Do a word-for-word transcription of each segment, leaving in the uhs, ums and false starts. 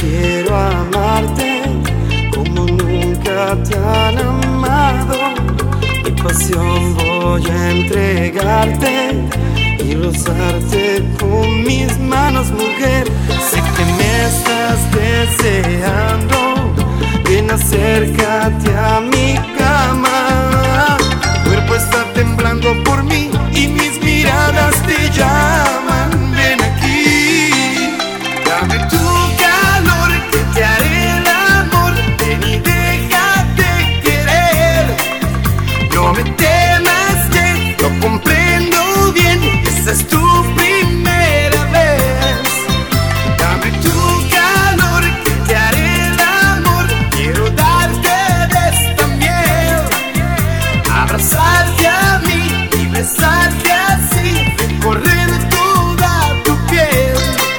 quiero amarte como nunca te han amado. Mi pasión voy a entregarte y rozarte con mis manos, mujer. Sé que me estás deseando, ven, acércate a mi cama. Tu cuerpo está temblando por mí y mis miradas te llaman. Ven aquí, dame tu calor que te haré el amor. Ven y déjate querer. No me temas que lo comprendo bien, esa es tu primera vez. Dame tu calor que te haré el amor. Quiero darte de esta miel, abrazarte a mí y besarte así, recorrer toda tu piel.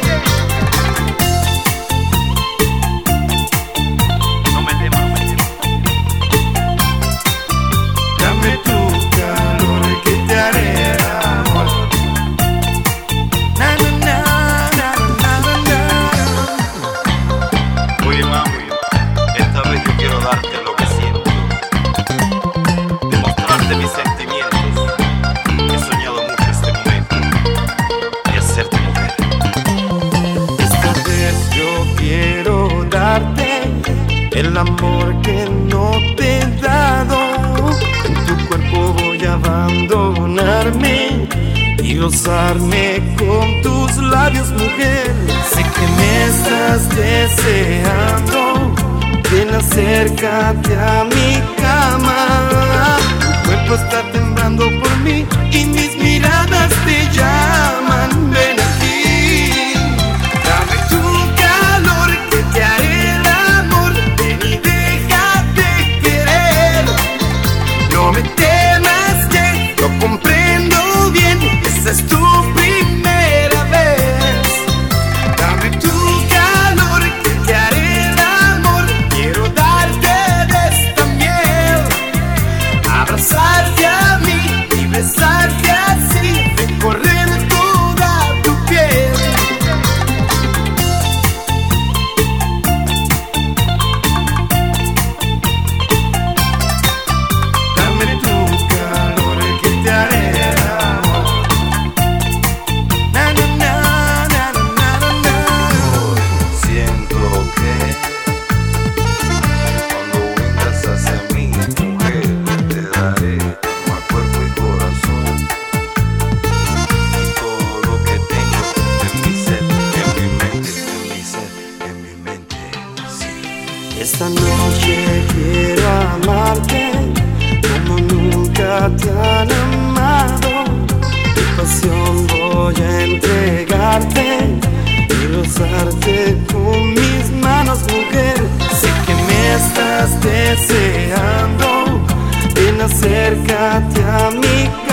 No me temas, no me temas. Dame tu calor que te haré el amor. Na, na, na, na, na, na, na. Oye, mami, esta vez yo quiero darte lo que siento, demostrarte mis sentimientos. He soñado mucho este momento y hacerte mujer. Esta vez yo quiero darte el amor que no te he dado. En tu cuerpo voy a abandonarme y gozarme con tus labios, mujer. Sé que me estás deseando, ven, acércate a mi cama. Tu cuerpo está temblando por mí y mis miradas te llaman. Ven aquí, dame tu calor que te haré el amor. Ven y déjate querer. No me temas que lo comprendo bien, esa es tu primera vez. Dame tu calor que te haré el amor. Quiero darte de esta miel, abrazarte a mí y besarte así, recorrer toda tu piel. Dame tu calor que te haré el amor. Na, na, na, na, na, na, na. Siento que cuando vengas hacia mí, mujer, te daré alma, cuerpo y corazón, y todo lo que tengo en mi ser, en mi mente, en mi ser, en mi mente, sí. Esta noche quiero amarte como nunca te han amado. Mi pasión voy a entregarte y rozarte con mis manos, mujer. Sé que me estás deseando, ven, acércate a mi cama.